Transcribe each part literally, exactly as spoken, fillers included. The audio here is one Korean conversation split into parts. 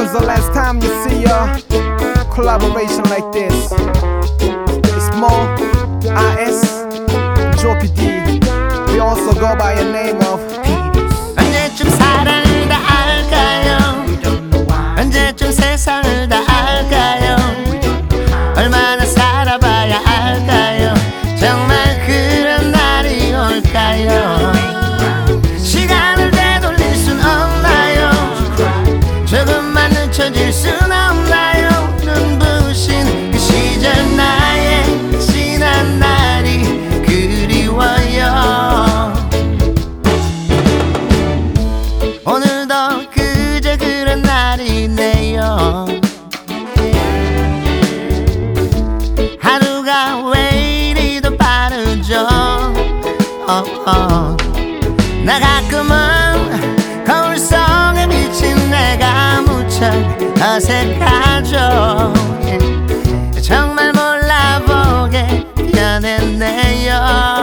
is the last time you see a collaboration like this. It's Mo, I S, Joe P D. We also go by the name of Peters. 언제쯤 사랑을 다 알까요? 언제쯤 세상을 다 알까요? 얼마나 살아봐야 알까요? 정말 그런 날이 올까요? 시간을 되돌릴 순 없나요? 조금만 늦춰질 순 없나요? 눈부신 그 시절 나의 지난 날이 그리워요. 오늘도 그저 그런 날이네요. 하루가 왜 이리도 빠르죠. 어, 어. 나 가끔은 거울 속에 비친 내가 무척 어색하죠. 정말 몰라보게 변했네요.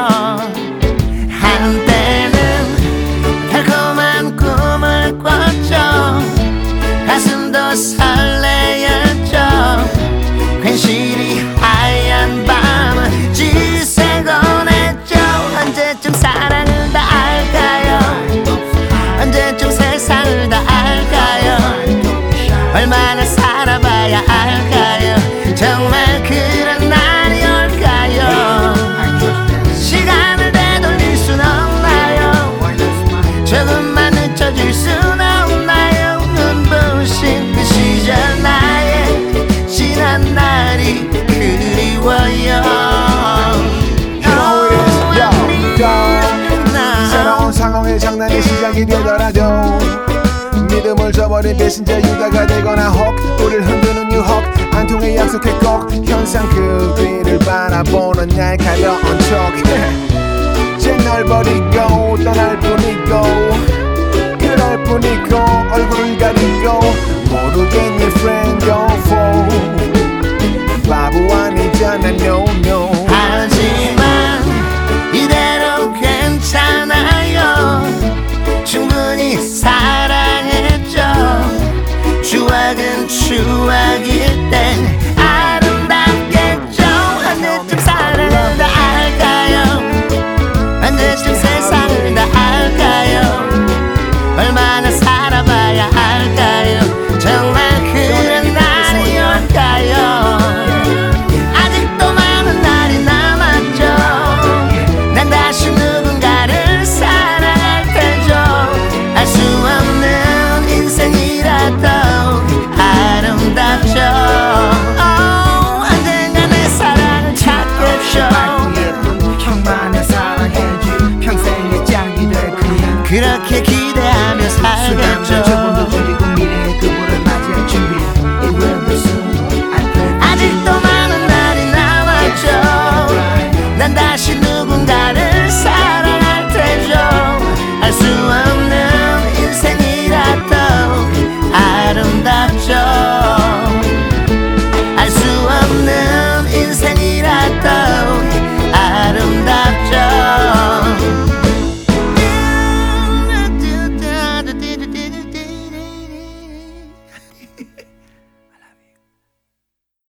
한때는 달콤한 꿈을 꿨죠. 가슴도 설레였죠. 괜시리 하얀 밤을 지새곤 했죠. 언제쯤 사랑을 다 알까요? 언제쯤 세상을 다 알까요? 얼마나 살아봐야 알까요? 정말 그런 날이 올까요? 시간을 되돌릴 순 없나요? 조금만 늦춰질 순 없나요? 눈부신 그 시절 나의 지난 날이 그리워요. 새로운 상황의 장난이 시작이 되더라도 믿음을 저버린 배신자 유다가 되거나 혹 우릴 흔드는 유혹 안 통해 약속해 꼭 현상 그 뒤를 바라보는 날카로운 척 쟤 널 버리고 떠날 뿐이고 그럴 뿐이고 얼굴을 가리고 모르겠니 friend go for 바보 아니잖아 no no. 하지만 이대로 괜찮아요. 충분히 사랑했죠. 추억은 추억이